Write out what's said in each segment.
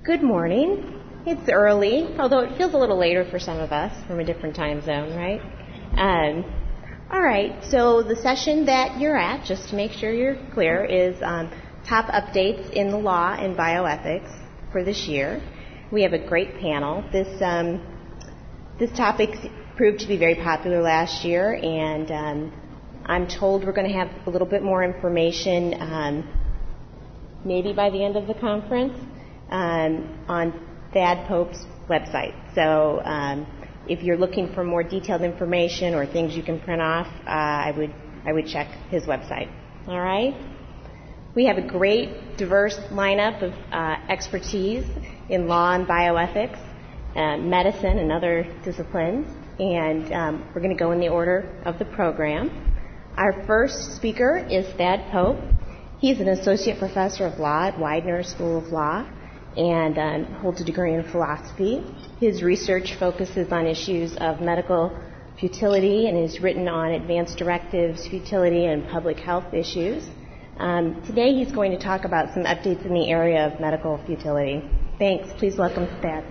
Good morning. It's early, although it feels a little later for some of us from a different time zone, right? All right, so the session that you're at, just to make sure you're clear, is top updates in the law and bioethics for this year. We have a great panel. This topic proved to be very popular last year, and I'm told we're going to have a little bit more information maybe by the end of the conference on Thad Pope's website. So if you're looking for more detailed information or things you can print off, I would check his website. All right? We have a great, diverse lineup of expertise in law and bioethics, medicine, and other disciplines. And we're going to go in the order of the program. Our first speaker is Thad Pope. He's an associate professor of law at Widener School of Law and holds a degree in philosophy. His research focuses on issues of medical futility and is written on advanced directives, futility, and public health issues. Today he's going to talk about some updates in the area of medical futility. Thanks. Please welcome Thad.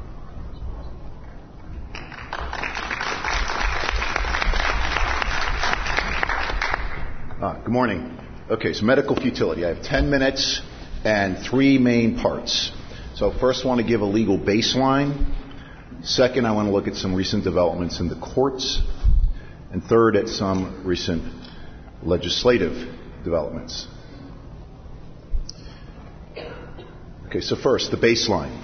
Good morning. Okay, so medical futility. I have 10 minutes and 3 main parts. So first I want to give a legal baseline. Second, I want to look at some recent developments in the courts. And third, at some recent legislative developments. Okay, so first, the baseline.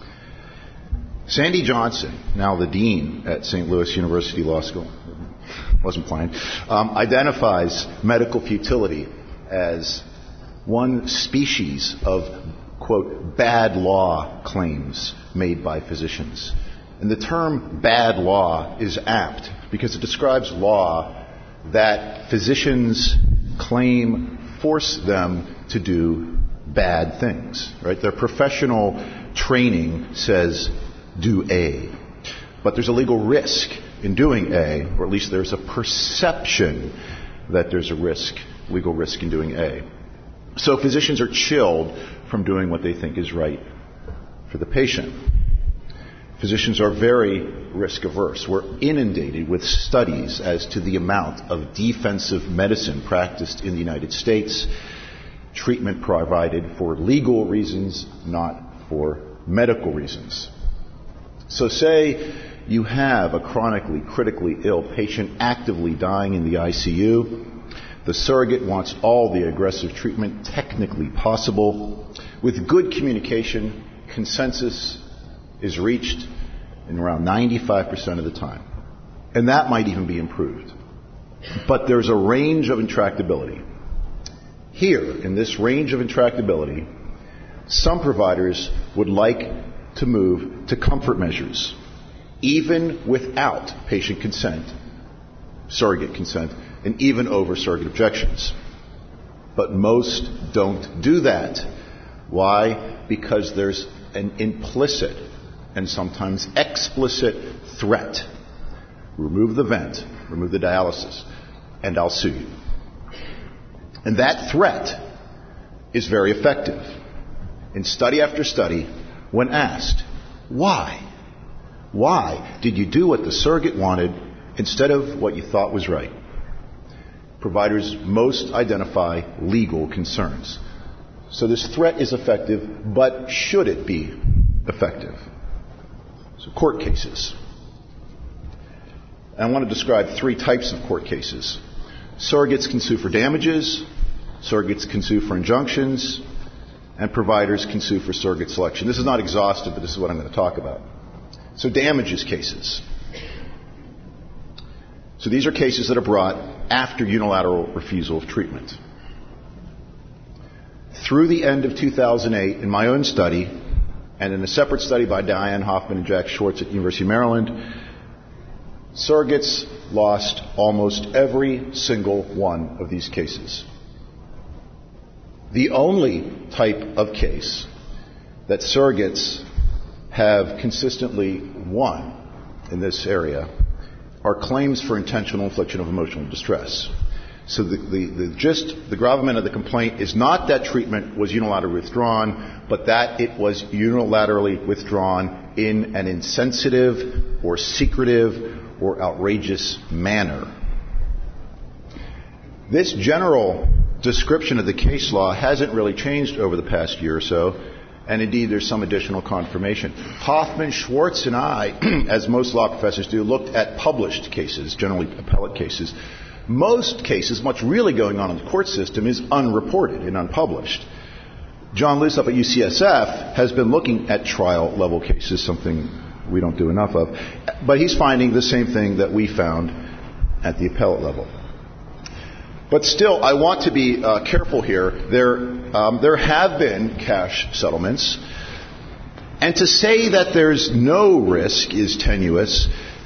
Sandy Johnson, now the dean at St. Louis University Law School, wasn't planned, identifies medical futility as one species of, quote, bad law claims made by physicians. And the term bad law is apt because it describes law that physicians claim force them to do bad things, right? Their professional training says do A. But there's a legal risk in doing A, or at least there's a perception that there's a legal risk in doing A. So physicians are chilled from doing what they think is right for the patient. Physicians are very risk averse. We're inundated with studies as to the amount of defensive medicine practiced in the United States, treatment provided for legal reasons, not for medical reasons. So say you have a chronically, critically ill patient actively dying in the ICU. The surrogate wants all the aggressive treatment technically possible. With good communication, consensus is reached in around 95% of the time. And that might even be improved. But there's a range of intractability. Here, in this range of intractability, some providers would like to move to comfort measures, even without patient consent, surrogate consent, and even over surrogate objections. But most don't do that. Why? Because there's an implicit and sometimes explicit threat. Remove the vent, remove the dialysis, and I'll sue you. And that threat is very effective. In study after study, when asked, why? Why did you do what the surrogate wanted instead of what you thought was right? Providers most identify legal concerns. So this threat is effective, but should it be effective? So court cases. I want to describe 3 types of court cases. Surrogates can sue for damages, surrogates can sue for injunctions, and providers can sue for surrogate selection. This is not exhaustive, but this is what I'm going to talk about. So damages cases. So these are cases that are brought after unilateral refusal of treatment. Through the end of 2008, in my own study, and in a separate study by Diane Hoffman and Jack Schwartz at the University of Maryland, surrogates lost almost every single one of these cases. The only type of case that surrogates have consistently won in this area are claims for intentional infliction of emotional distress. So the gravamen of the complaint is not that treatment was unilaterally withdrawn, but that it was unilaterally withdrawn in an insensitive or secretive or outrageous manner. This general description of the case law hasn't really changed over the past year or so, and indeed there's some additional confirmation. Hoffman, Schwartz, and I, as most law professors do, looked at published cases, generally appellate cases. Most cases, what's really going on in the court system is unreported and unpublished. John Lusup at UCSF has been looking at trial-level cases, something we don't do enough of, but he's finding the same thing that we found at the appellate level. But still, I want to be careful here. There have been cash settlements, and to say that there's no risk is tenuous,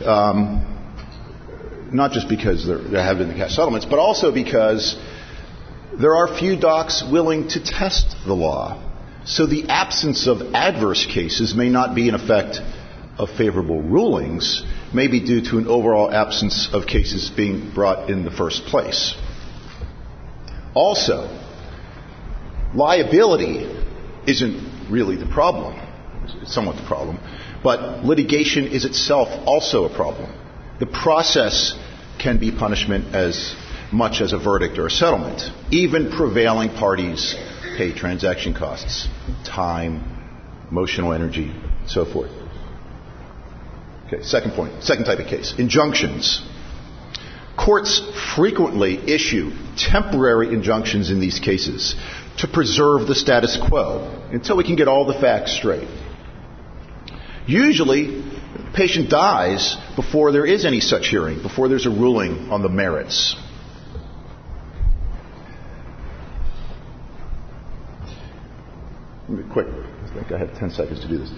not just because there have been the cash settlements, but also because there are few docs willing to test the law. So the absence of adverse cases may not be an effect of favorable rulings, may be due to an overall absence of cases being brought in the first place. Also, liability isn't really the problem. It's somewhat the problem. But litigation is itself also a problem. The process can be punishment as much as a verdict or a settlement. Even prevailing parties pay transaction costs, time, emotional energy, and so forth. Okay, second point, second type of case, injunctions. Courts frequently issue temporary injunctions in these cases to preserve the status quo until we can get all the facts straight. Usually, the patient dies before there is any such hearing, before there's a ruling on the merits. Quick, I think I have 10 seconds to do this.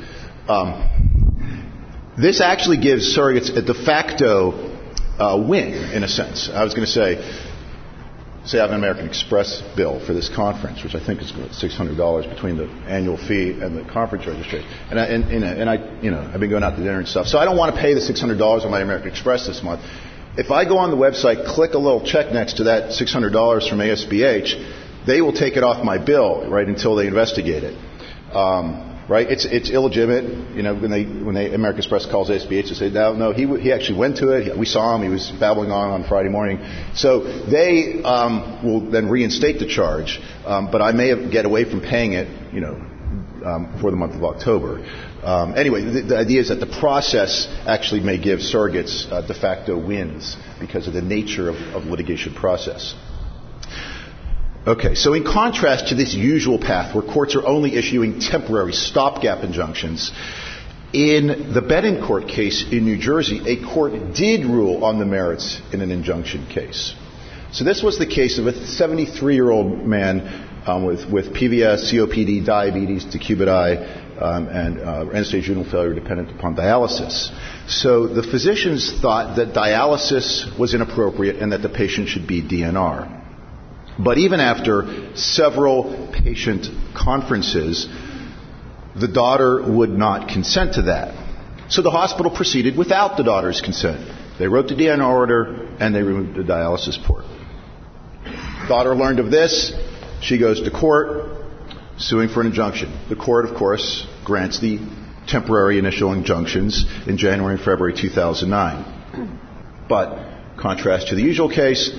This actually gives surrogates a de facto win, in a sense. I was going to say I have an American Express bill for this conference, which I think is $600 between the annual fee and the conference registration. And I've been going out to dinner and stuff. So I don't want to pay the $600 on my American Express this month. If I go on the website, click a little check next to that $600 from ASBH, they will take it off my bill, right, until they investigate it. Right? It's illegitimate. You know, when they American Express calls ASBH to say, no, he actually went to it. We saw him. He was babbling on Friday morning. So they will then reinstate the charge, but I may get away from paying it, for the month of October. Anyway, the idea is that the process actually may give surrogates de facto wins because of the nature of litigation process. Okay, so in contrast to this usual path where courts are only issuing temporary stopgap injunctions, in the Betancourt case in New Jersey, a court did rule on the merits in an injunction case. So this was the case of a 73-year-old man with PVS, COPD, diabetes, decubiti, and end-stage renal failure dependent upon dialysis. So the physicians thought that dialysis was inappropriate and that the patient should be DNR. But even after several patient conferences, the daughter would not consent to that. So the hospital proceeded without the daughter's consent. They wrote the DNR order and they removed the dialysis port. Daughter learned of this. She goes to court, suing for an injunction. The court, of course, grants the temporary initial injunctions in January and February 2009. But, contrast to the usual case,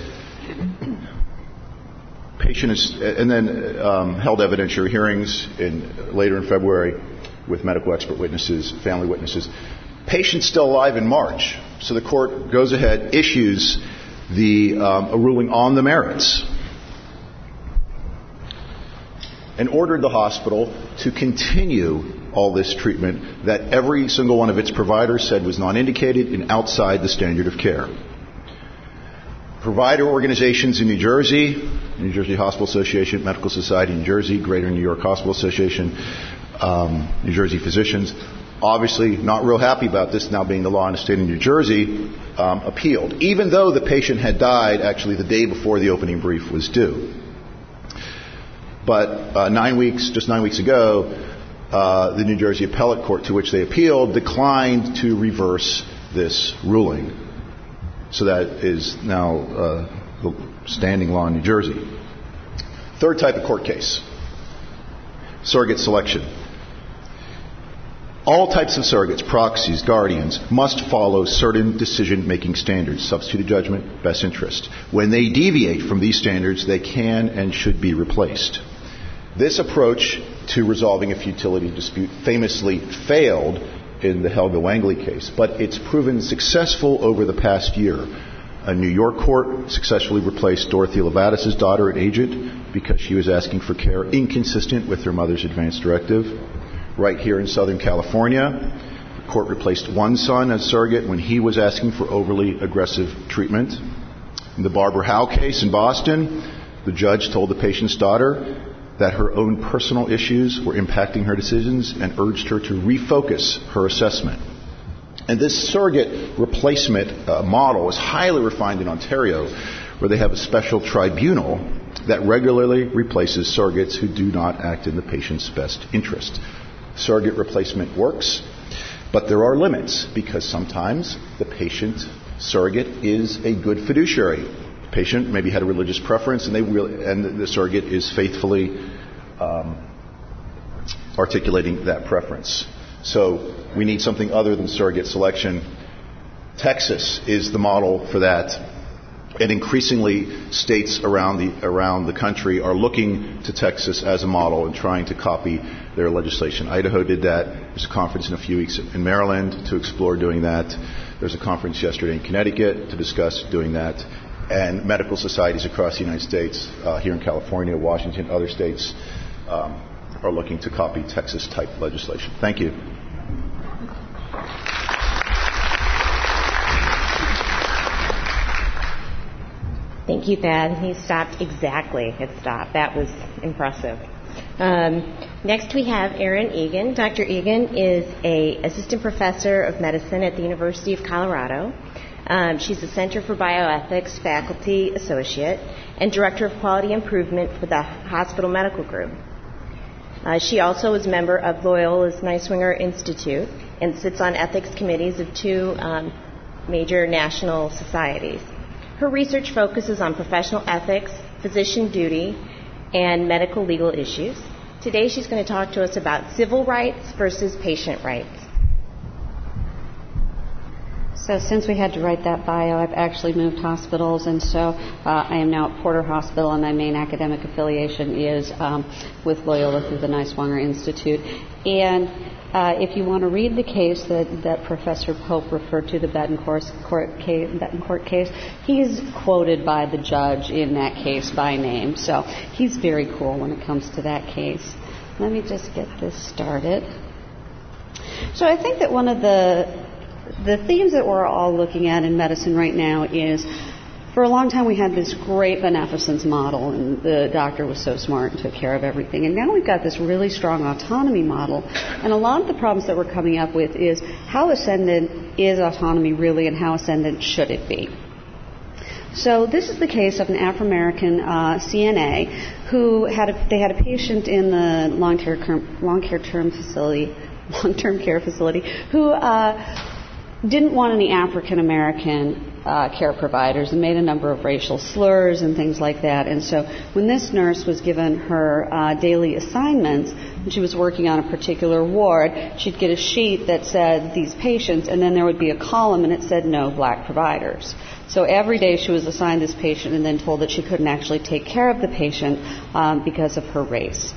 patient is, and then held evidentiary hearings later in February with medical expert witnesses, family witnesses. Patient's still alive in March, so the court goes ahead, issues a ruling on the merits, and ordered the hospital to continue all this treatment that every single one of its providers said was non-indicated and outside the standard of care. Provider organizations in New Jersey Hospital Association, Medical Society in New Jersey, Greater New York Hospital Association, New Jersey Physicians, obviously not real happy about this now being the law in the state of New Jersey, appealed, even though the patient had died actually the day before the opening brief was due. But just 9 weeks ago, the New Jersey Appellate Court, to which they appealed, declined to reverse this ruling. So that is now the standing law in New Jersey. Third type of court case, surrogate selection. All types of surrogates, proxies, guardians, must follow certain decision-making standards, substituted judgment, best interest. When they deviate from these standards, they can and should be replaced. This approach to resolving a futility dispute famously failed in the Helga Wangley case, but it's proven successful over the past year. A New York court successfully replaced Dorothy Levatis' daughter at Agent because she was asking for care inconsistent with her mother's advance directive. Right here in Southern California, the court replaced one son as surrogate when he was asking for overly aggressive treatment. In the Barbara Howe case in Boston, the judge told the patient's daughter that her own personal issues were impacting her decisions and urged her to refocus her assessment. And this surrogate replacement model is highly refined in Ontario, where they have a special tribunal that regularly replaces surrogates who do not act in the patient's best interest. Surrogate replacement works, but there are limits because sometimes the patient surrogate is a good fiduciary. The patient maybe had a religious preference and the surrogate is faithfully articulating that preference. So we need something other than surrogate selection. Texas is the model for that. And increasingly, states around the country are looking to Texas as a model and trying to copy their legislation. Idaho did that. There's a conference in a few weeks in Maryland to explore doing that. There's a conference yesterday in Connecticut to discuss doing that. And medical societies across the United States, here in California, Washington, other states, are looking to copy Texas-type legislation. Thank you. Thank you, Thad. He stopped exactly at stop. That was impressive. Next we have Erin Egan. Dr. Egan is an assistant professor of medicine at the University of Colorado. She's the Center for Bioethics faculty associate and director of quality improvement for the Hospital Medical Group. She also is a member of Loyola's Neiswinger Institute and sits on ethics committees of two major national societies. Her research focuses on professional ethics, physician duty, and medical legal issues. Today she's going to talk to us about civil rights versus patient rights. So since we had to write that bio, I've actually moved hospitals, and so I am now at Porter Hospital, and my main academic affiliation is with Loyola through the Neiswinger Institute. And if you want to read the case that Professor Pope referred to, the Betancourt case, he's quoted by the judge in that case by name. So he's very cool when it comes to that case. Let me just get this started. So I think that one of the themes that we're all looking at in medicine right now is, for a long time we had this great beneficence model, and the doctor was so smart and took care of everything. And now we've got this really strong autonomy model. And a lot of the problems that we're coming up with is how ascendant is autonomy really, and how ascendant should it be? So this is the case of an Afro-American CNA who had a patient in the long-term care facility who didn't want any African-American care providers and made a number of racial slurs and things like that. And so when this nurse was given her daily assignments, and she was working on a particular ward, she'd get a sheet that said these patients, and then there would be a column and it said no black providers. So every day she was assigned this patient and then told that she couldn't actually take care of the patient because of her race.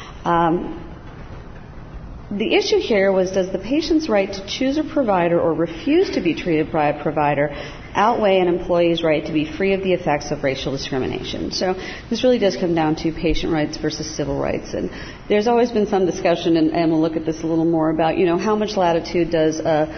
The issue here was, does the patient's right to choose a provider or refuse to be treated by a provider outweigh an employee's right to be free of the effects of racial discrimination? So this really does come down to patient rights versus civil rights. And there's always been some discussion, and we'll look at this a little more, about, how much latitude does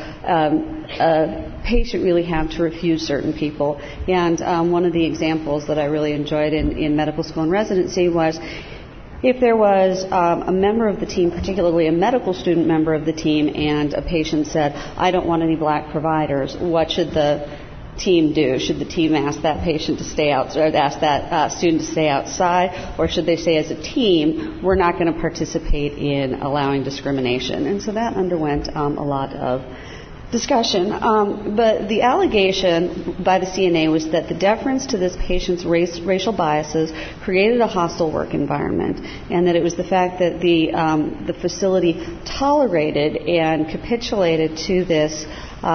a patient really have to refuse certain people. And one of the examples that I really enjoyed in medical school and residency was, if there was a member of the team, particularly a medical student member of the team, and a patient said, I don't want any black providers, what should the team do? Should the team ask that patient to stay out, or ask that student to stay outside, or should they say, as a team, we're not going to participate in allowing discrimination? And so that underwent a lot of discussion, but the allegation by the CNA was that the deference to this patient's racial biases created a hostile work environment, and that it was the fact that the facility tolerated and capitulated to this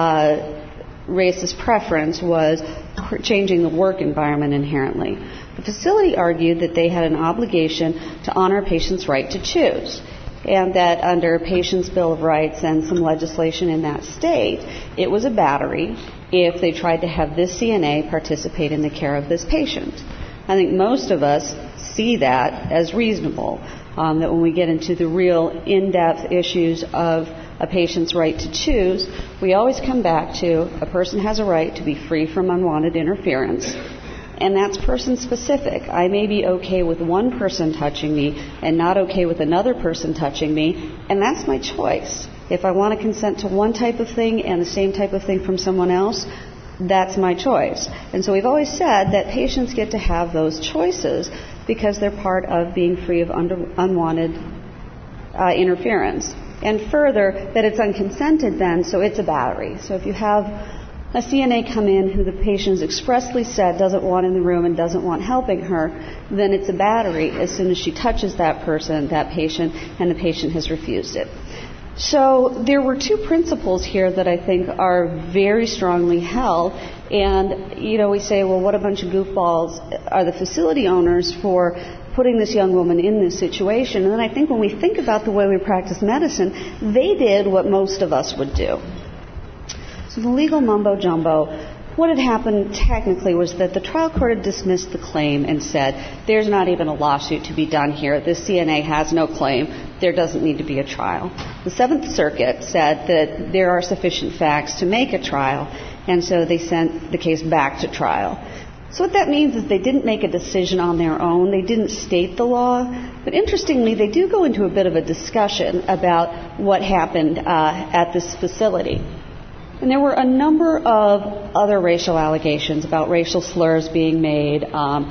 racist preference was changing the work environment inherently. The facility argued that they had an obligation to honor a patient's right to choose, and that under Patient's Bill of Rights and some legislation in that state, it was a battery if they tried to have this CNA participate in the care of this patient. I think most of us see that as reasonable, that when we get into the real in-depth issues of a patient's right to choose, we always come back to a person has a right to be free from unwanted interference. And that's person-specific. I may be okay with one person touching me and not okay with another person touching me, and that's my choice. If I want to consent to one type of thing and the same type of thing from someone else, that's my choice. And so we've always said that patients get to have those choices because they're part of being free of unwanted interference. And further, that it's unconsented then, so it's a battery. So if you have a CNA come in who the patient's expressly said doesn't want in the room and doesn't want helping her, then it's a battery as soon as she touches that person, that patient, and the patient has refused it. So there were two principles here that I think are very strongly held. And, we say, well, what a bunch of goofballs are the facility owners for putting this young woman in this situation. And then I think when we think about the way we practice medicine, they did what most of us would do. So the legal mumbo-jumbo, what had happened technically was that the trial court had dismissed the claim and said, there's not even a lawsuit to be done here. This CNA has no claim. There doesn't need to be a trial. The Seventh Circuit said that there are sufficient facts to make a trial, and so they sent the case back to trial. So what that means is they didn't make a decision on their own. They didn't state the law. But interestingly, they do go into a bit of a discussion about what happened at this facility. And there were a number of other racial allegations about racial slurs being made,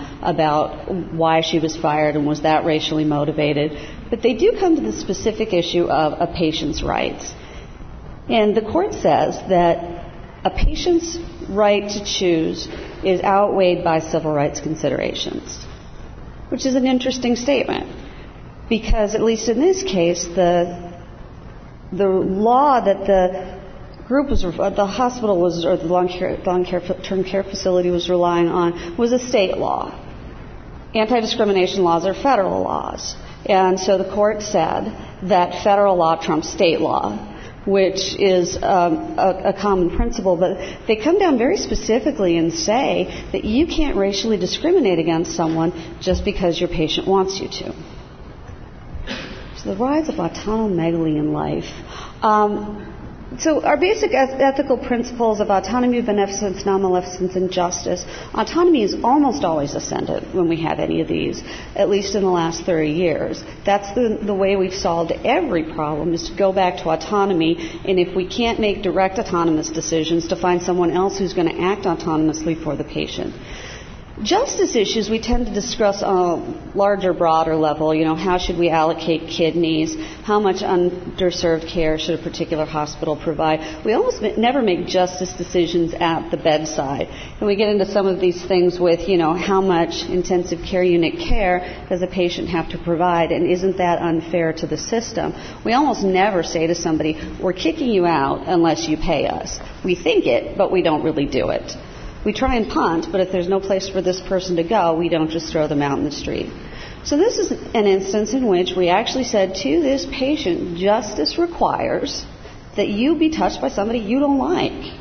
about why she was fired and was that racially motivated. But they do come to the specific issue of a patient's rights. And the court says that a patient's right to choose is outweighed by civil rights considerations, which is an interesting statement. Because at least in this case, the law that the hospital was, or the long-term care facility was relying on was a state law. Anti-discrimination laws are federal laws. And so the court said that federal law trumps state law, which is a common principle. But they come down very specifically and say that you can't racially discriminate against someone just because your patient wants you to. So the rise of autonomomegaly in life. So our basic ethical principles of autonomy, beneficence, non-maleficence, and justice, autonomy is almost always ascendant when we have any of these, at least in the last 30 years. That's the way we've solved every problem, is to go back to autonomy, and if we can't make direct autonomous decisions, to find someone else who's going to act autonomously for the patient. Justice issues we tend to discuss on a larger, broader level. How should we allocate kidneys? How much underserved care should a particular hospital provide? We almost never make justice decisions at the bedside. And we get into some of these things with, how much intensive care unit care does a patient have to provide, and isn't that unfair to the system? We almost never say to somebody, we're kicking you out unless you pay us. We think it, but we don't really do it. We try and punt, but if there's no place for this person to go, we don't just throw them out in the street. So this is an instance in which we actually said to this patient, justice requires that you be touched by somebody you don't like.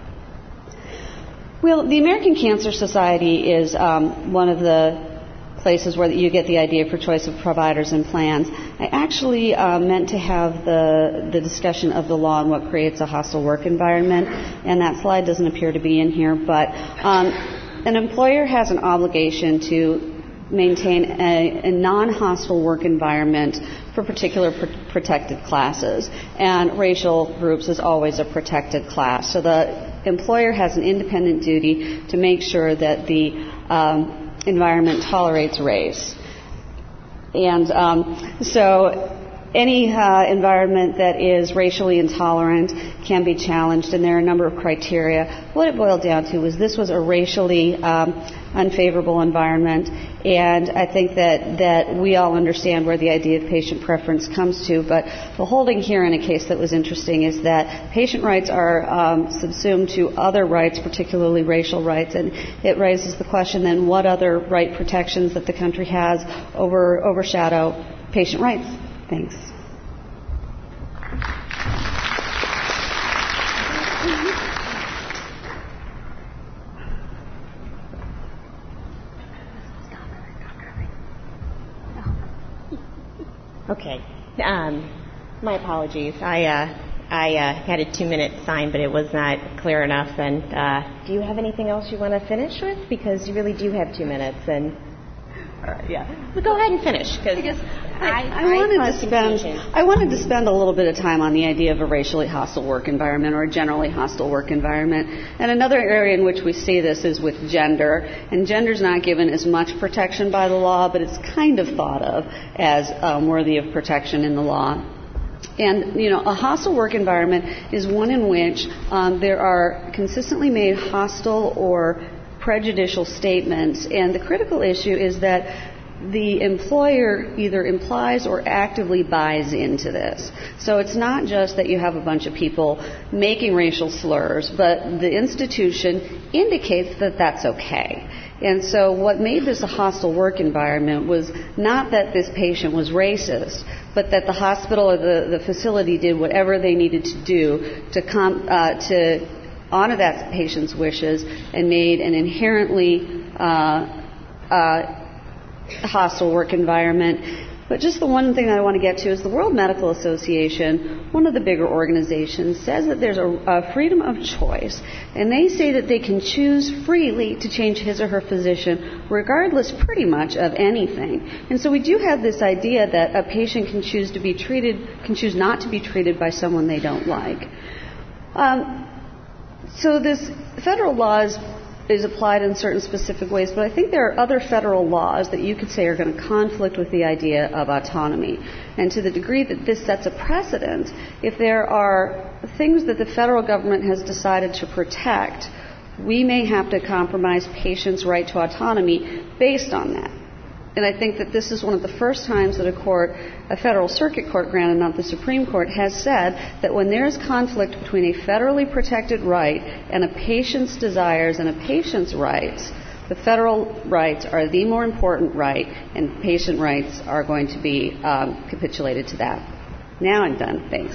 Well, the American Cancer Society is one of the places where you get the idea for choice of providers and plans. I actually meant to have the discussion of the law and what creates a hostile work environment, and that slide doesn't appear to be in here, but an employer has an obligation to maintain a non-hostile work environment for particular protected classes, and racial groups is always a protected class. So the employer has an independent duty to make sure that the environment tolerates race. And so any environment that is racially intolerant can be challenged, and there are a number of criteria. What it boiled down to was this was a racially unfavorable environment, and I think that we all understand where the idea of patient preference comes to, but the holding here in a case that was interesting is that patient rights are subsumed to other rights, particularly racial rights, and it raises the question then what other right protections that the country has overshadow patient rights. Thanks. Okay. My apologies. I had a 2-minute sign, but it was not clear enough. And do you have anything else you want to finish with? Because you really do have 2 minutes. And yeah, well, go ahead and finish. Because I wanted to spend a little bit of time on the idea of a racially hostile work environment or a generally hostile work environment. And another area in which we see this is with gender. And gender's not given as much protection by the law, but it's kind of thought of as worthy of protection in the law. And, a hostile work environment is one in which there are consistently made hostile or prejudicial statements. And the critical issue is that the employer either implies or actively buys into this. So it's not just that you have a bunch of people making racial slurs, but the institution indicates that that's okay. And so what made this a hostile work environment was not that this patient was racist, but that the hospital or the facility did whatever they needed to do to honor that patient's wishes and made an inherently hostile work environment. But just the one thing I want to get to is the World Medical Association, one of the bigger organizations, says that there's a freedom of choice, and they say that they can choose freely to change his or her physician regardless pretty much of anything. And so we do have this idea that a patient can choose not to be treated by someone they don't like. So this federal law is applied in certain specific ways, but I think there are other federal laws that you could say are going to conflict with the idea of autonomy. And to the degree that this sets a precedent, if there are things that the federal government has decided to protect, we may have to compromise patients' right to autonomy based on that. And I think that this is one of the first times that a federal circuit court, granted not the Supreme Court, has said that when there is conflict between a federally protected right and a patient's desires and a patient's rights, the federal rights are the more important right, and patient rights are going to be capitulated to that. Now I'm done. Thanks.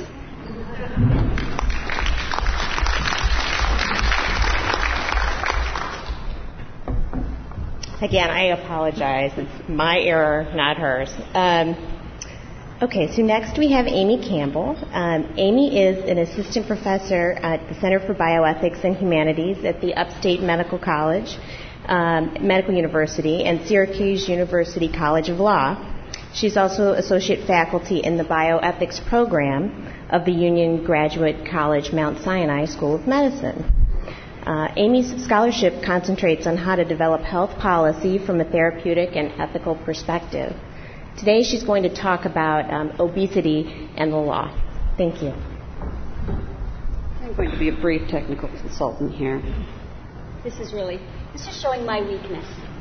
Again, I apologize. It's my error, not hers. Okay, so next we have Amy Campbell. Amy is an assistant professor at the Center for Bioethics and Humanities at the Upstate Medical College, Medical University, and Syracuse University College of Law. She's also associate faculty in the bioethics program of the Union Graduate College Mount Sinai School of Medicine. Amy's scholarship concentrates on how to develop health policy from a therapeutic and ethical perspective. Today she's going to talk about obesity and the law. Thank you. I'm going to be a brief technical consultant here. This is showing my weakness.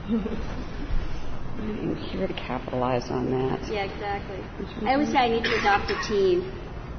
I'm here to capitalize on that. Yeah, exactly. I always say I need to adopt a team.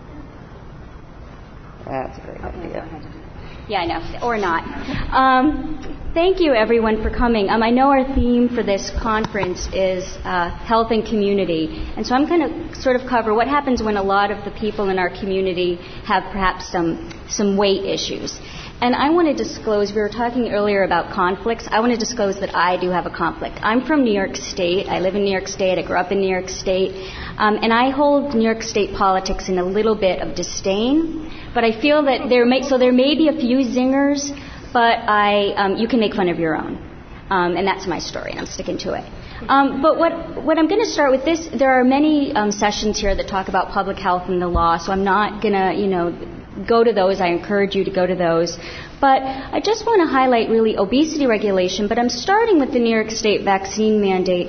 That's a great idea. Yeah, I know. Or not. Thank you, everyone, for coming. I know our theme for this conference is health and community. And so I'm going to sort of cover what happens when a lot of the people in our community have perhaps some weight issues. And I want to disclose, we were talking earlier about conflicts. I want to disclose that I do have a conflict. I'm from New York State. I live in New York State. I grew up in New York State. And I hold New York State politics in a little bit of disdain. But I feel that there may be a few zingers, but you can make fun of your own. And that's my story, and I'm sticking to it. But what I'm going to start with this, there are many sessions here that talk about public health and the law, so I'm not going to, go to those. I encourage you to go to those. But I just want to highlight really obesity regulation, but I'm starting with the New York State vaccine mandate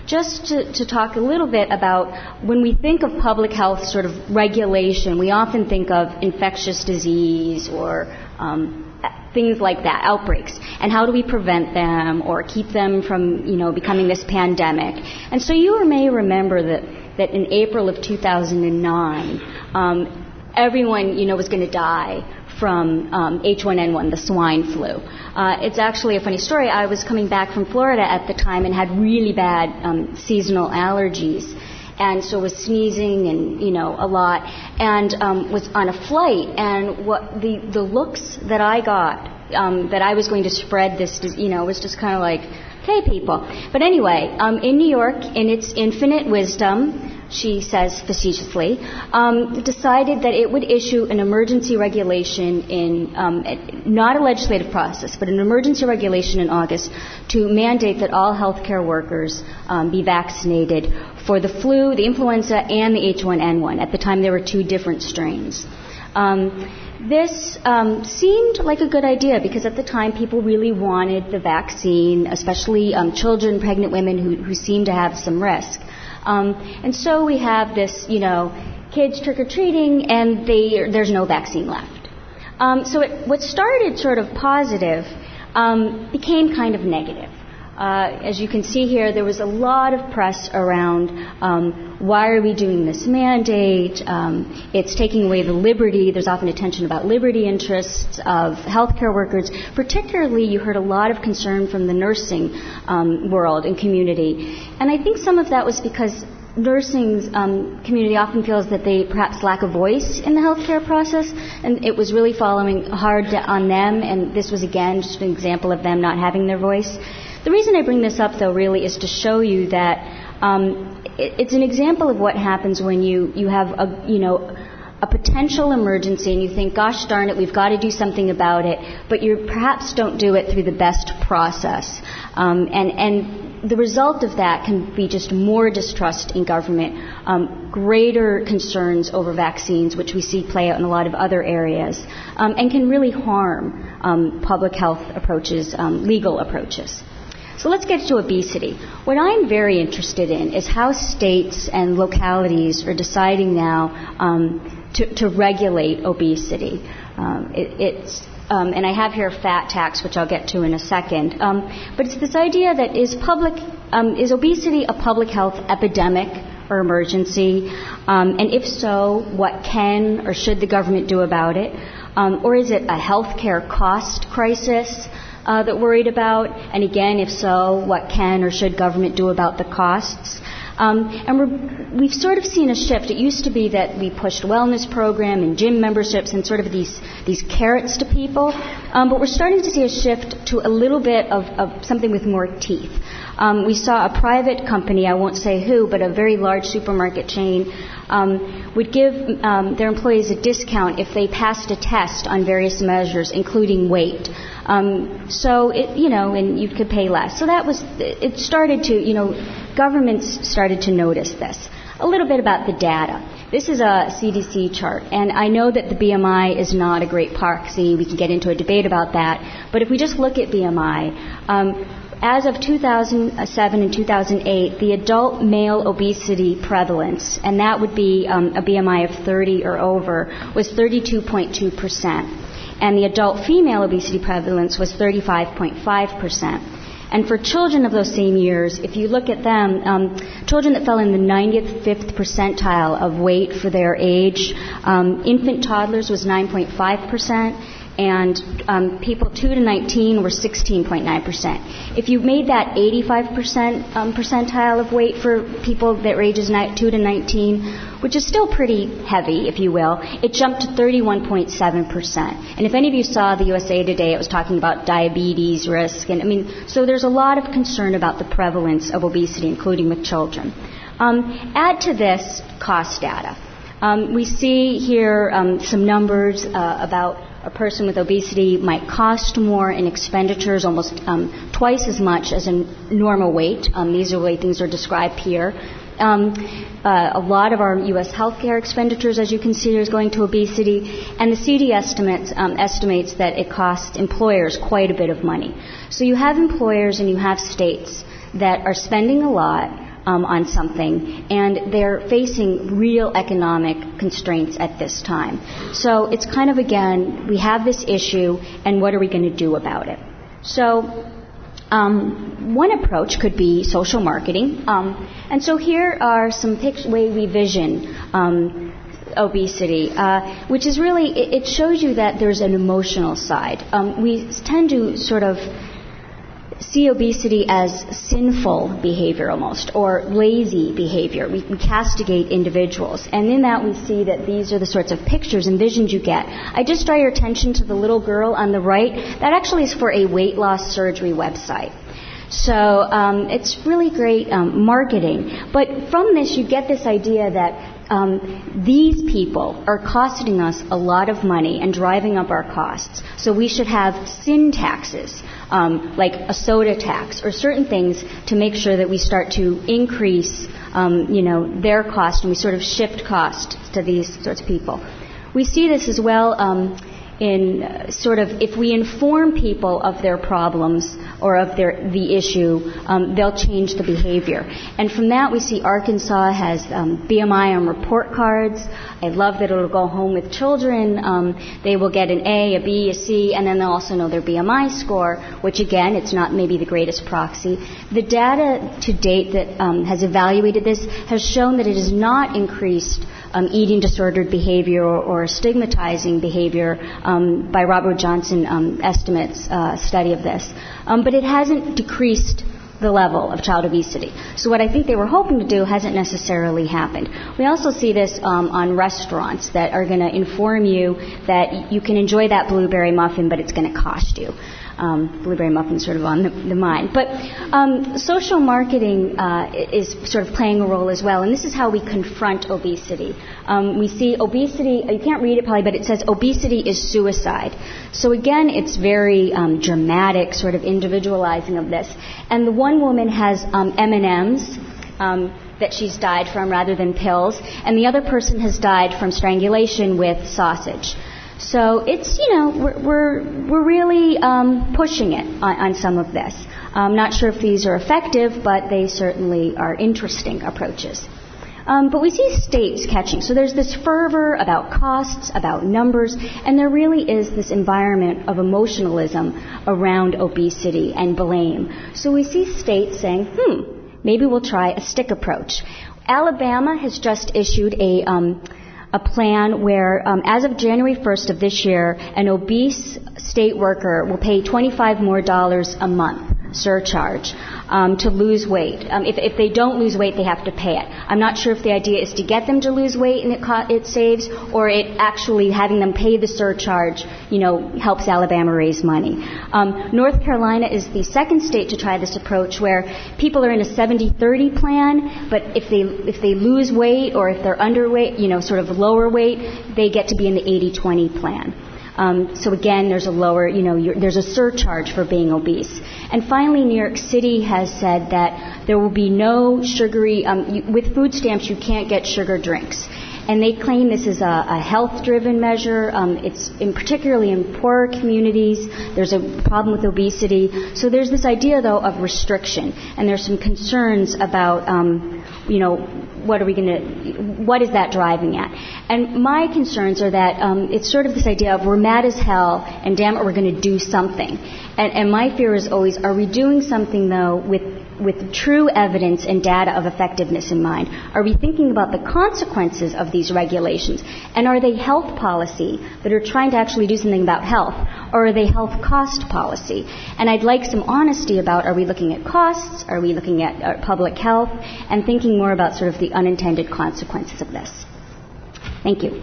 just to talk a little bit about when we think of public health sort of regulation, we often think of infectious disease or things like that, outbreaks, and how do we prevent them or keep them from, becoming this pandemic. And so you may remember that in April of 2009, everyone, was going to die from H1N1, the swine flu. It's actually a funny story. I was coming back from Florida at the time and had really bad seasonal allergies. And so was sneezing and, a lot, and was on a flight, and what the looks that I got, that I was going to spread this, was just kind of like, hey, people. But anyway, in New York, in its infinite wisdom, she says facetiously, decided that it would issue an emergency regulation in, not a legislative process, but an emergency regulation in August to mandate that all healthcare workers be vaccinated for the flu, the influenza, and the H1N1. At the time, there were two different strains. This seemed like a good idea because at the time people really wanted the vaccine, especially children, pregnant women who seemed to have some risk. And so we have this, kids trick-or-treating and there's no vaccine left. So what started sort of positive became kind of negative. As you can see here, there was a lot of press around why are we doing this mandate? It's taking away the liberty. There's often attention about liberty interests of healthcare workers. Particularly, you heard a lot of concern from the nursing world and community. And I think some of that was because nursing's community often feels that they perhaps lack a voice in the healthcare process, and it was really falling hard on them, and this was, again, just an example of them not having their voice. The reason I bring this up, though, really is to show you that it's an example of what happens when you have a potential emergency and you think, gosh darn it, we've got to do something about it, but you perhaps don't do it through the best process. And the result of that can be just more distrust in government, greater concerns over vaccines, which we see play out in a lot of other areas, and can really harm public health approaches, legal approaches. So let's get to obesity. What I'm very interested in is how states and localities are deciding now to regulate obesity. And I have here fat tax, which I'll get to in a second. But it's this idea that is obesity a public health epidemic or emergency? And if so, what can or should the government do about it? Or is it a healthcare cost crisis that we're worried about? And again, if so, what can or should government do about the costs? And we've sort of seen a shift. It used to be that we pushed wellness program and gym memberships and sort of these carrots to people. But we're starting to see a shift to a little bit of something with more teeth. We saw a private company, I won't say who, but a very large supermarket chain, would give their employees a discount if they passed a test on various measures, including weight. So and you could pay less. So it started to, governments started to notice this. A little bit about the data. This is a CDC chart, and I know that the BMI is not a great proxy. We can get into a debate about that. But if we just look at BMI, as of 2007 and 2008, the adult male obesity prevalence, and that would be a BMI of 30 or over, was 32.2%. And the adult female obesity prevalence was 35.5%. And for children of those same years, if you look at them, children that fell in the 95th percentile of weight for their age, infant toddlers was 9.5%, and people 2 to 19 were 16.9%. If you made that 85% percentile of weight for people that were ages 2 to 19, which is still pretty heavy, if you will, it jumped to 31.7%. And if any of you saw the USA Today, it was talking about diabetes risk. And so there's a lot of concern about the prevalence of obesity, including with children. Add to this cost data. We see here some numbers about a person with obesity might cost more in expenditures, almost twice as much as a normal weight. These are the way things are described here. A lot of our U.S. healthcare expenditures, as you can see, is going to obesity, and the CD estimates that it costs employers quite a bit of money. So you have employers and you have states that are spending a lot on something, and they're facing real economic constraints at this time. So it's kind of, again, we have this issue, and what are we going to do about it? So one approach could be social marketing. And so here are some way we vision obesity, which is really, it shows you that there's an emotional side. We tend to sort of see obesity as sinful behavior almost, or lazy behavior. We castigate individuals. And in that we see that these are the sorts of pictures and visions you get. I just draw your attention to the little girl on the right. That actually is for a weight loss surgery website. So it's really great marketing. But from this you get this idea that these people are costing us a lot of money and driving up our costs. So we should have sin taxes, like a soda tax or certain things to make sure that we start to increase, their cost, and we sort of shift cost to these sorts of people. We see this as well in sort of, if we inform people of their problems or of the issue, they'll change the behavior. And from that we see Arkansas has BMI on report cards. I love that it'll go home with children. They will get an A, a B, a C, and then they'll also know their BMI score, which again, it's not maybe the greatest proxy. The data to date that has evaluated this has shown that it has not increased eating disordered behavior or stigmatizing behavior by Robert Johnson estimates study of this. But it hasn't decreased the level of child obesity. So what I think they were hoping to do hasn't necessarily happened. We also see this on restaurants that are going to inform you that you can enjoy that blueberry muffin, but it's going to cost you. Blueberry muffin sort of on the mind. But social marketing is sort of playing a role as well, and this is how we confront obesity. We see obesity, you can't read it probably, but it says obesity is suicide. So again, it's very dramatic, sort of individualizing of this. And the one woman has M&Ms that she's died from rather than pills, and the other person has died from strangulation with sausage. So it's, we're really pushing it on some of this. I'm not sure if these are effective, but they certainly are interesting approaches. But we see states catching. So there's this fervor about costs, about numbers, and there really is this environment of emotionalism around obesity and blame. So we see states saying, maybe we'll try a stick approach. Alabama has just issued a plan where, as of January 1st of this year, an obese state worker will pay $25 more a month surcharge to lose weight. If they don't lose weight, they have to pay it. I'm not sure if the idea is to get them to lose weight and it saves, or it actually having them pay the surcharge, helps Alabama raise money. North Carolina is the second state to try this approach, where people are in a 70-30 plan, but if they lose weight or if they're underweight, sort of lower weight, they get to be in the 80-20 plan. So again, there's a lower, there's a surcharge for being obese. And finally, New York City has said that there will be no sugary, with food stamps you can't get sugar drinks. And they claim this is a health-driven measure. It's particularly in poorer communities. There's a problem with obesity. So there's this idea, though, of restriction. And there's some concerns about, what is that driving at? And my concerns are that it's sort of this idea of we're mad as hell, and damn it, we're going to do something. And my fear is always, are we doing something, though, with true evidence and data of effectiveness in mind? Are we thinking about the consequences of these regulations? And are they health policy that are trying to actually do something about health? Or are they health cost policy? And I'd like some honesty about, are we looking at costs? Are we looking at public health? And thinking more about sort of the unintended consequences of this. Thank you.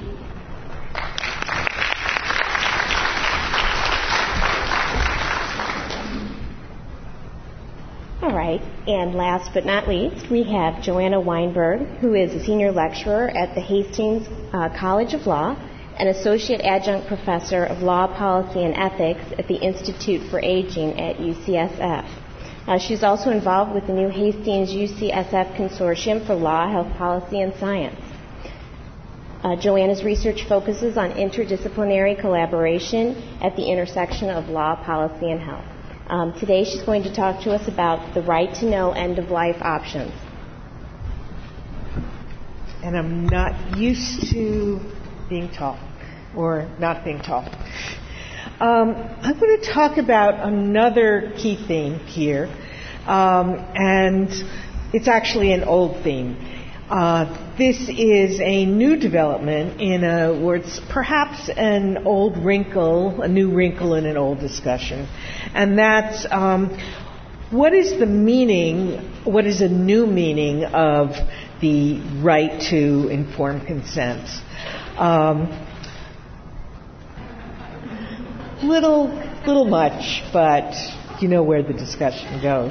All right, and last but not least, we have Joanna Weinberg, who is a senior lecturer at the Hastings College of Law, an associate adjunct professor of law, policy, and ethics at the Institute for Aging at UCSF. She's also involved with the new Hastings UCSF Consortium for Law, Health Policy, and Science. Joanna's research focuses on interdisciplinary collaboration at the intersection of law, policy, and health. Today she's going to talk to us about the right to know end-of-life options. and I'm not used to being tall or not being tall. I'm going to talk about another key theme here, and it's actually an old theme. This is a new development in where it's perhaps an old wrinkle, a new wrinkle in an old discussion, and that's what is the meaning, what is a new meaning of the right to informed consent? Little much, but you know where the discussion goes.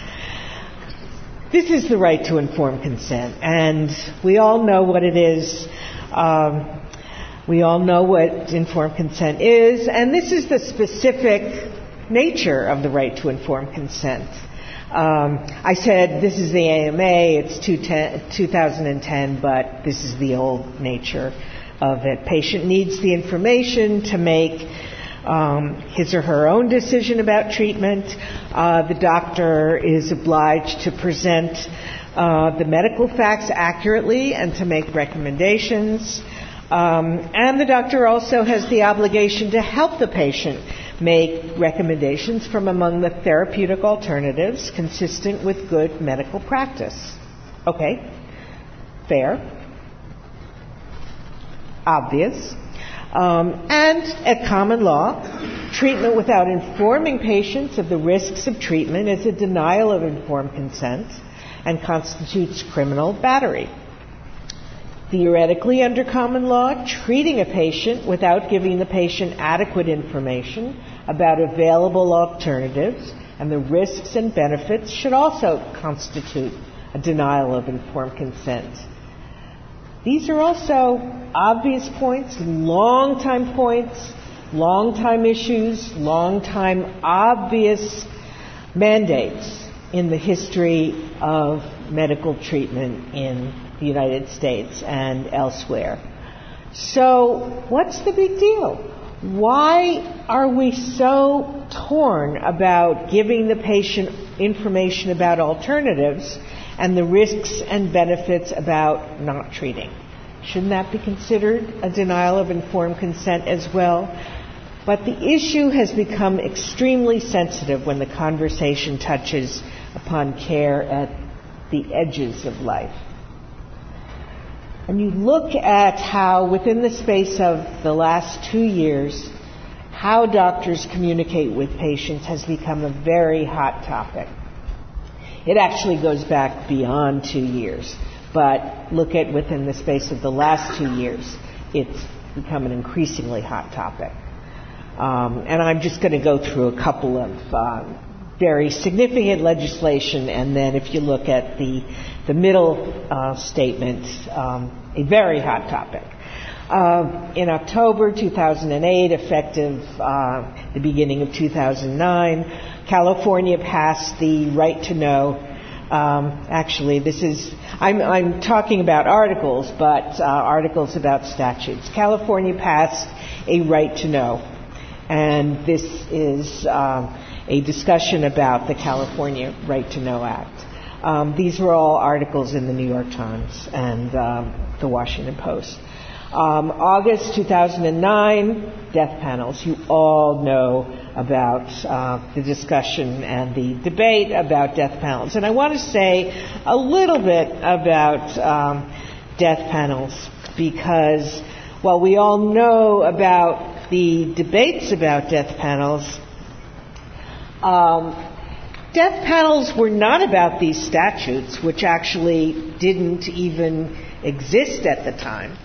This is the right to informed consent, and we all know what it is. We all know what informed consent is, and this is the specific nature of the right to informed consent. I said this is the AMA, it's 2010, but this is the old nature of it. Patient needs the information to make his or her own decision about treatment. The doctor is obliged to present the medical facts accurately and to make recommendations. And the doctor also has the obligation to help the patient make recommendations from among the therapeutic alternatives consistent with good medical practice. Okay, fair, obvious. And at common law, treatment without informing patients of the risks of treatment is a denial of informed consent and constitutes criminal battery. Theoretically, under common law, treating a patient without giving the patient adequate information about available alternatives and the risks and benefits should also constitute a denial of informed consent. These are also obvious points, long-time issues, long-time obvious mandates in the history of medical treatment in the United States and elsewhere. So, what's the big deal? Why are we so torn about giving the patient information about alternatives and the risks and benefits about not treating? Shouldn't that be considered a denial of informed consent as well? But the issue has become extremely sensitive when the conversation touches upon care at the edges of life. And you look at how, within the space of the last 2 years, how doctors communicate with patients has become a very hot topic. It actually goes back beyond 2 years, but look at within the space of the last 2 years, it's become an increasingly hot topic. And I'm just going to go through a couple of very significant legislation, and then if you look at the middle statement, a very hot topic. In October 2008, effective the beginning of 2009, California passed the right to know. Actually, this is, I'm talking about articles, but articles about statutes. California passed a right to know, and this is a discussion about the California Right to Know Act. These were all articles in the New York Times and the Washington Post. August 2009, death panels. You all know about the discussion and the debate about death panels. And I want to say a little bit about death panels because while we all know about the debates about death panels, death panels were not about these statutes, which actually didn't even exist at the time.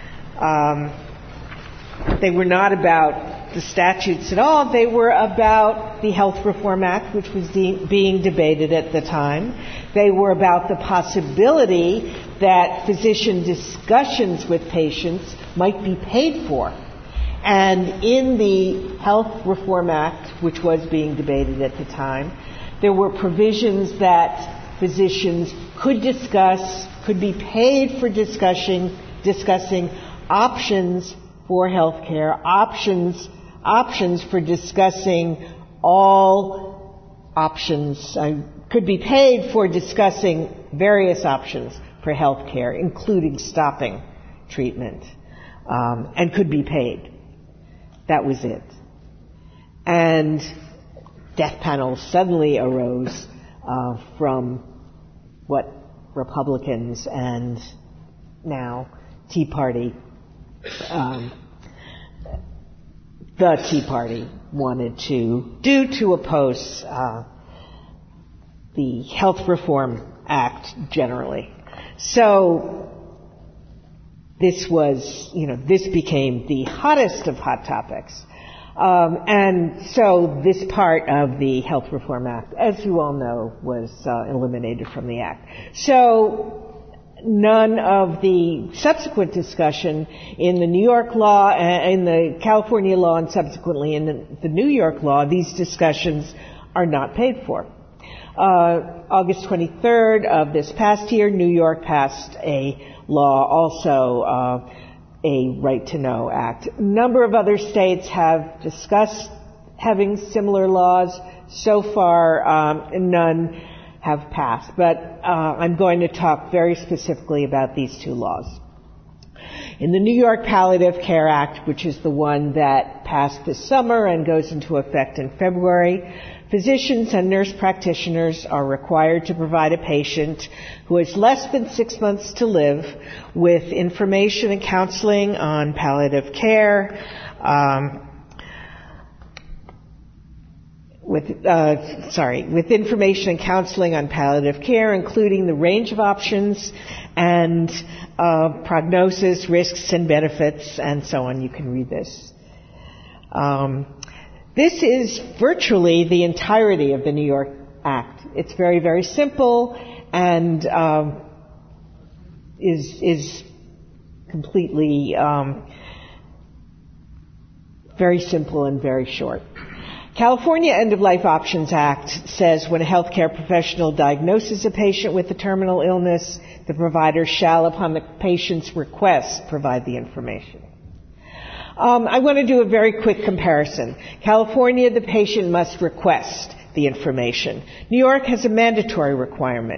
They were not about the statutes at all. They were about the Health Reform Act, which was being debated at the time. They were about the possibility that physician discussions with patients might be paid for. And in the Health Reform Act, which was being debated at the time, there were provisions that physicians could discuss, could be paid for discussing options for health care, options for discussing all options, could be paid for discussing various options for health care, including stopping treatment, and could be paid. That was it. And death panels suddenly arose from what Republicans and now Tea Party, the Tea Party wanted to do to oppose the Health Reform Act generally. So this was, this became the hottest of hot topics. And so this part of the Health Reform Act, as you all know, was eliminated from the Act. So none of the subsequent discussion in the New York law, in the California law, and subsequently in the New York law, these discussions are not paid for. August 23rd of this past year, New York passed a law, also a Right to Know Act. A number of other states have discussed having similar laws. So far, none have passed. But I'm going to talk very specifically about these two laws. In the New York Palliative Care Act, which is the one that passed this summer and goes into effect in February, physicians and nurse practitioners are required to provide a patient who has less than 6 months to live with information and counseling on palliative care, with information and counseling on palliative care, including the range of options and prognosis, risks, and benefits, and so on. You can read this. This is virtually the entirety of the New York Act. It's very, very simple and is completely very simple and very short. California End-of-Life Options Act says when a healthcare professional diagnoses a patient with a terminal illness, the provider shall, upon the patient's request, provide the information. I want to do a very quick comparison. California, the patient must request the information. New York has a mandatory requirement.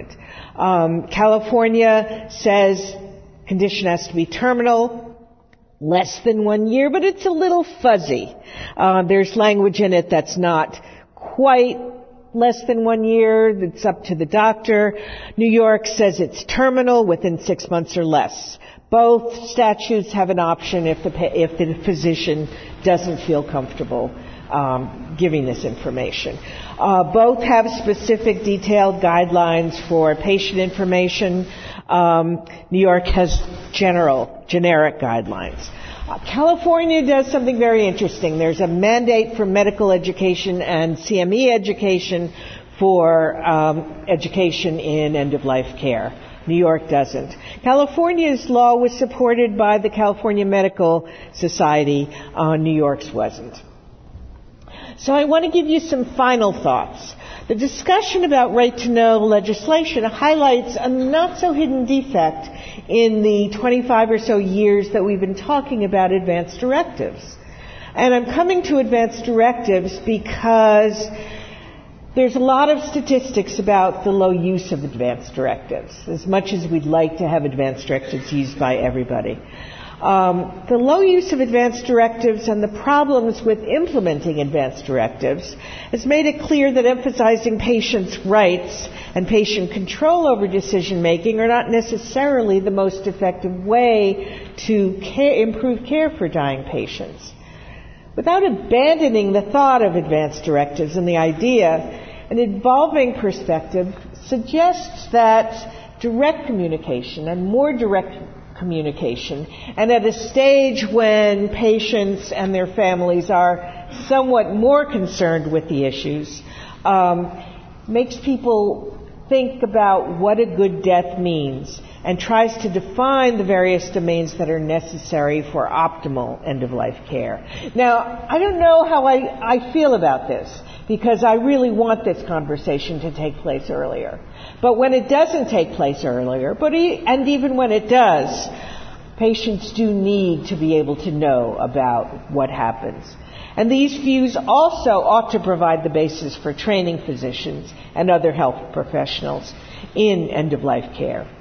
California says condition has to be terminal, less than 1 year, but it's a little fuzzy. There's language in it that's not quite less than 1 year. It's up to the doctor. New York says it's terminal, within 6 months or less. Both statutes have an option if the physician doesn't feel comfortable giving this information. Both have specific detailed guidelines for patient information. New York has generic guidelines. California does something very interesting. There's a mandate for medical education and CME education for education in end-of-life care. New York doesn't. California's law was supported by the California Medical Society. New York's wasn't. So I want to give you some final thoughts. The discussion about right to know legislation highlights a not-so-hidden defect in the 25 or so years that we've been talking about advance directives. And I'm coming to advance directives because there's a lot of statistics about the low use of advance directives, as much as we'd like to have advance directives used by everybody. The low use of advance directives and the problems with implementing advance directives has made it clear that emphasizing patients' rights and patient control over decision-making are not necessarily the most effective way to improve care for dying patients. Without abandoning the thought of advance directives and the idea, an evolving perspective suggests that direct communication and more direct communication, and at a stage when patients and their families are somewhat more concerned with the issues, makes people think about what a good death means and tries to define the various domains that are necessary for optimal end-of-life care. Now, I don't know how I feel about this, because I really want this conversation to take place earlier. But when it doesn't take place earlier, and even when it does, patients do need to be able to know about what happens. And these views also ought to provide the basis for training physicians and other health professionals in end-of-life care.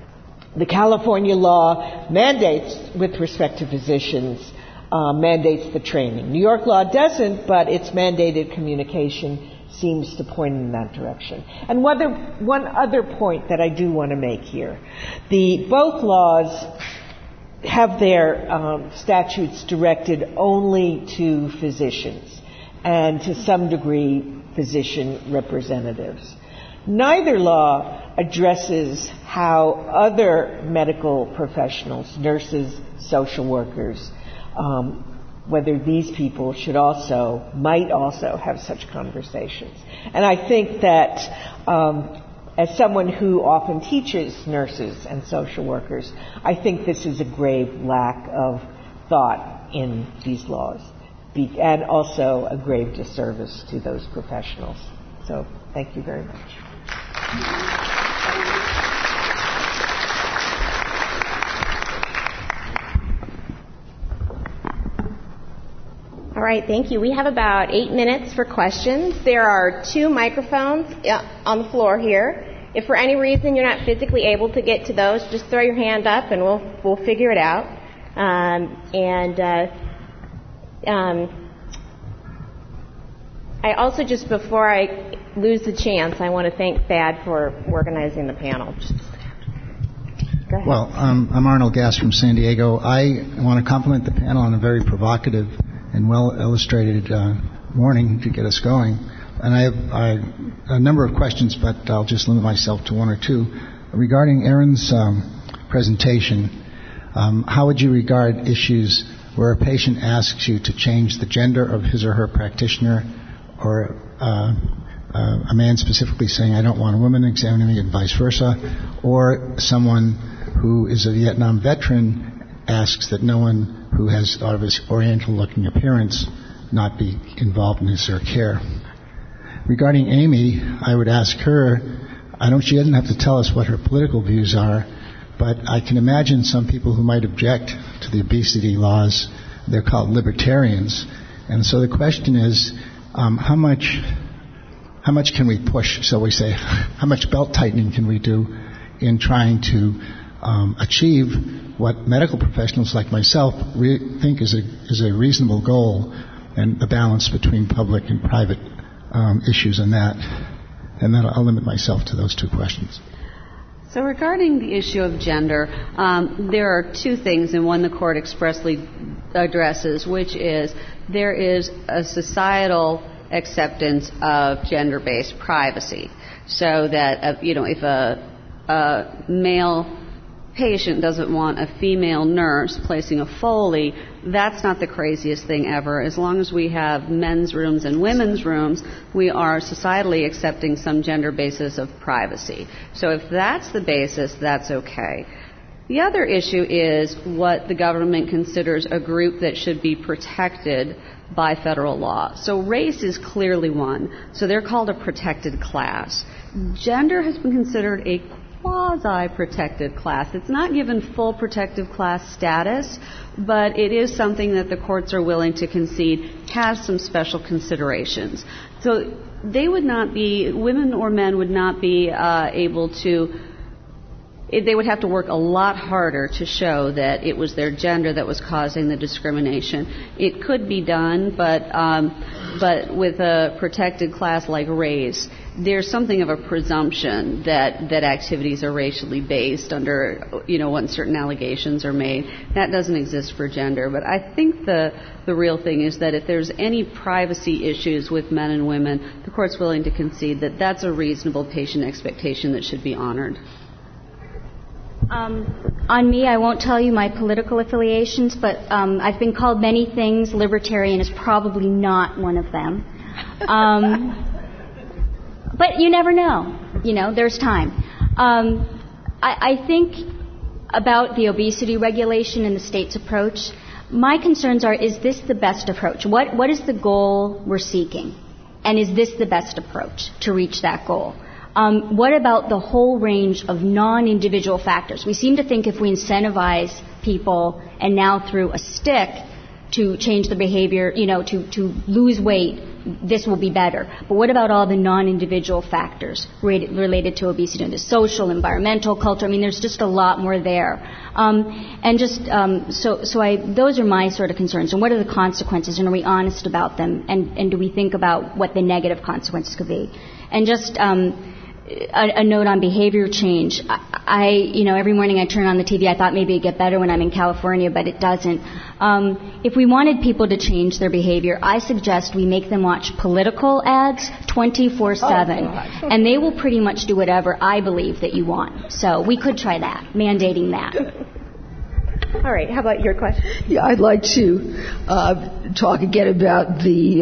The California law mandates, with respect to physicians, mandates the training. New York law doesn't, but its mandated communication seems to point in that direction. And one other point that I do want to make here. Both laws have their statutes directed only to physicians and to some degree physician representatives. Neither law addresses how other medical professionals, nurses, social workers, whether these people might also have such conversations. And I think that as someone who often teaches nurses and social workers, I think this is a grave lack of thought in these laws, and also a grave disservice to those professionals. So thank you very much. All right, thank you. We have about 8 minutes for questions. There are 2 microphones on the floor here. If for any reason you're not physically able to get to those, just throw your hand up and we'll figure it out. I also, just before I lose the chance, I want to thank Thad for organizing the panel. Go ahead. Well, I'm Arnold Gass from San Diego. I want to compliment the panel on a very provocative and well-illustrated morning to get us going. And I have a number of questions, but I'll just limit myself to 1 or 2. Regarding Erin's presentation, how would you regard issues where a patient asks you to change the gender of his or her practitioner, or a man specifically saying, I don't want a woman examining me, and vice versa, or someone who is a Vietnam veteran asks that no one who has sort of his Oriental-looking appearance not be involved in his or her care. Regarding Amy, I would ask her, she doesn't have to tell us what her political views are, but I can imagine some people who might object to the obesity laws. They're called libertarians. And so the question is, how much can we push, so we say, how much belt tightening can we do in trying to achieve what medical professionals like myself think is a reasonable goal, and a balance between public and private issues in that. And then I'll limit myself to those 2 questions. So regarding the issue of gender, there are 2 things, and one the court expressly addresses, which is there is a societal acceptance of gender-based privacy, so that if a male patient doesn't want a female nurse placing a Foley, that's not the craziest thing ever. As long as we have men's rooms and women's rooms, we are societally accepting some gender basis of privacy. So if that's the basis, that's okay. The other issue is what the government considers a group that should be protected by federal law. So race is clearly one. So they're called a protected class. Gender has been considered a quasi-protected class. It's not given full protective class status, but it is something that the courts are willing to concede has some special considerations. So they would not be, women or men would not be able to, they would have to work a lot harder to show that it was their gender that was causing the discrimination. It could be done, but with a protected class like race, there's something of a presumption that activities are racially based under, when certain allegations are made. That doesn't exist for gender. But I think the real thing is that if there's any privacy issues with men and women, the court's willing to concede that that's a reasonable patient expectation that should be honored. On me, I won't tell you my political affiliations, but I've been called many things. Libertarian is probably not one of them. But you never know. There's time. I think about the obesity regulation and the state's approach. My concerns are, is this the best approach? What is the goal we're seeking? And is this the best approach to reach that goal? What about the whole range of non-individual factors? We seem to think if we incentivize people and now through a stick, to change their behavior, to lose weight, this will be better. But what about all the non-individual factors related to obesity, the social, environmental, culture? I mean, there's just a lot more there. Those are my sort of concerns. And what are the consequences? And are we honest about them? And do we think about what the negative consequences could be? And just a note on behavior change. Every morning I turn on the TV. I thought maybe it'd get better when I'm in California, but it doesn't. If we wanted people to change their behavior, I suggest we make them watch political ads 24/7, and they will pretty much do whatever I believe that you want. So we could try that, mandating that. All right. How about your question? Yeah, I'd like to talk again about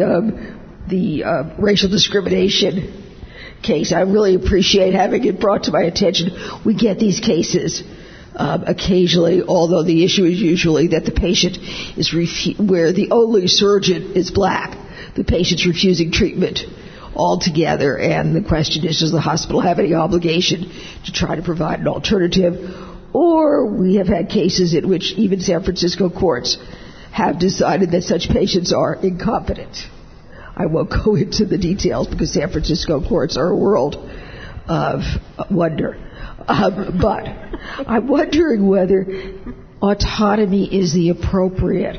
the racial discrimination case. I really appreciate having it brought to my attention. We get these cases occasionally, although the issue is usually that the patient is where the only surgeon is black. The patient's refusing treatment altogether, and the question is, does the hospital have any obligation to try to provide an alternative? Or we have had cases in which even San Francisco courts have decided that such patients are incompetent. I won't go into the details because San Francisco courts are a world of wonder. But I'm wondering whether autonomy is the appropriate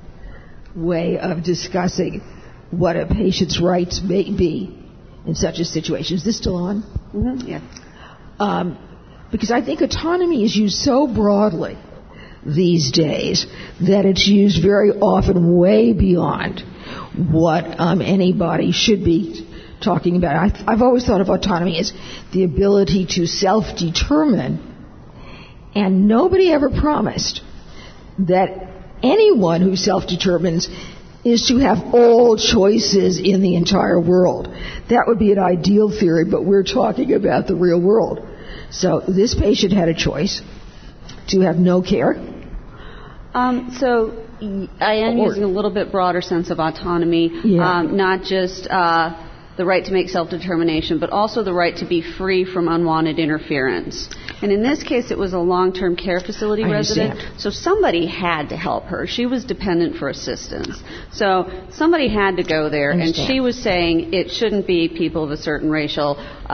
way of discussing what a patient's rights may be in such a situation. Is this still on? Mm-hmm. Yeah. Because I think autonomy is used so broadly these days that it's used very often way beyond what anybody should be talking about. I've always thought of autonomy as the ability to self-determine, and nobody ever promised that anyone who self-determines is to have all choices in the entire world. That would be an ideal theory, but we're talking about the real world. So this patient had a choice to have no care. So I am using a little bit broader sense of autonomy, not just the right to make self-determination, but also the right to be free from unwanted interference. And in this case, it was a long-term care facility resident, so somebody had to help her. She was dependent for assistance. So somebody had to go there, and she was saying it shouldn't be people of a certain racial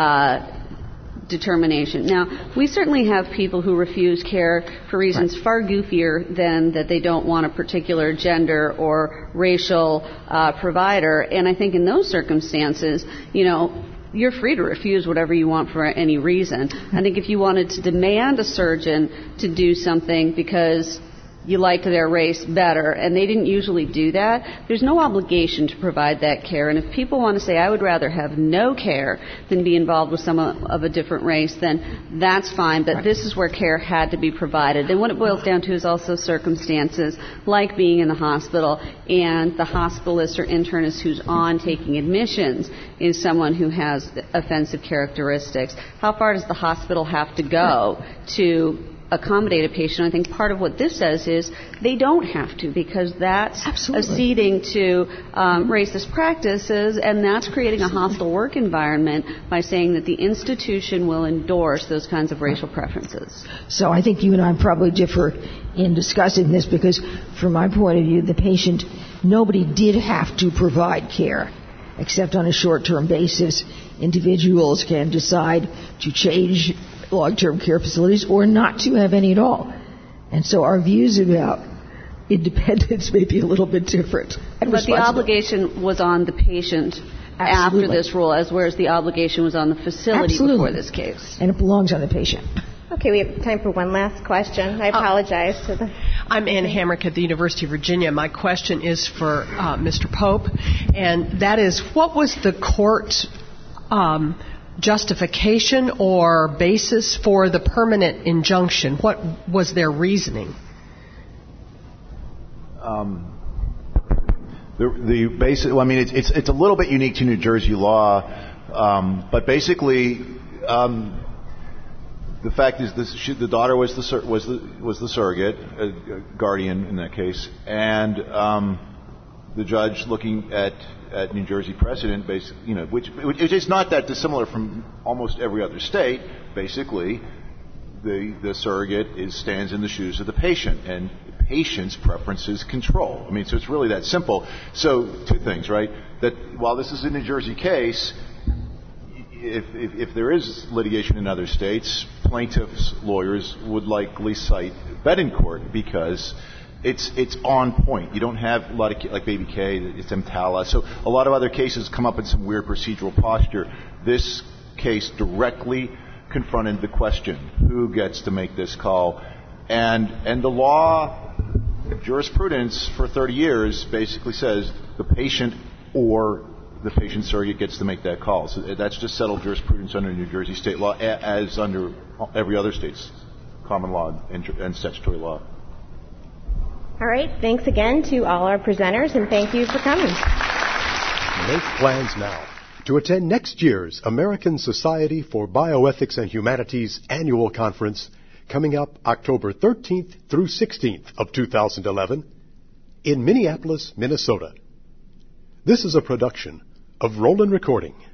determination. Now, we certainly have people who refuse care for reasons far goofier than that they don't want a particular gender or racial provider. And I think in those circumstances, you're free to refuse whatever you want for any reason. I think if you wanted to demand a surgeon to do something because you liked their race better, and they didn't usually do that, there's no obligation to provide that care. And if people want to say, I would rather have no care than be involved with someone of a different race, then that's fine, but this is where care had to be provided. And what it boils down to is also circumstances like being in the hospital, and the hospitalist or internist who's on taking admissions is someone who has offensive characteristics. How far does the hospital have to go to accommodate a patient? I think part of what this says is they don't have to, because that's acceding to racist practices, and that's creating a hostile work environment by saying that the institution will endorse those kinds of racial preferences. So I think you and I probably differ in discussing this, because from my point of view, the patient, nobody did have to provide care except on a short-term basis. Individuals can decide to change long-term care facilities or not to have any at all. And so our views about independence may be a little bit different. But the obligation was on the patient after this rule, as whereas the obligation was on the facility before this case. And it belongs on the patient. Okay, we have time for one last question. I apologize to the... I'm Ann Hamrick at the University of Virginia. My question is for Mr. Pope, and that is, what was the court's justification or basis for the permanent injunction? What was their reasoning? The basic. Well, I mean, it's a little bit unique to New Jersey law, but basically, the fact is, the daughter was the surrogate, guardian in that case, and the judge, looking at New Jersey precedent, which is not that dissimilar from almost every other state, basically the surrogate stands in the shoes of the patient, and the patient's preferences control. I mean, so it's really that simple. So two things, right? That while this is a New Jersey case, if there is litigation in other states, plaintiffs' lawyers would likely cite Betancourt because it's on point. You don't have a lot of, like Baby K, it's EMTALA. So a lot of other cases come up in some weird procedural posture. This case directly confronted the question, who gets to make this call? And the law, jurisprudence for 30 years basically says the patient or the patient surrogate gets to make that call. So that's just settled jurisprudence under New Jersey state law, as under every other state's common law and statutory law. All right. Thanks again to all our presenters, and thank you for coming. Make plans now to attend next year's American Society for Bioethics and Humanities annual conference coming up October 13th through 16th of 2011 in Minneapolis, Minnesota. This is a production of Roland Recording.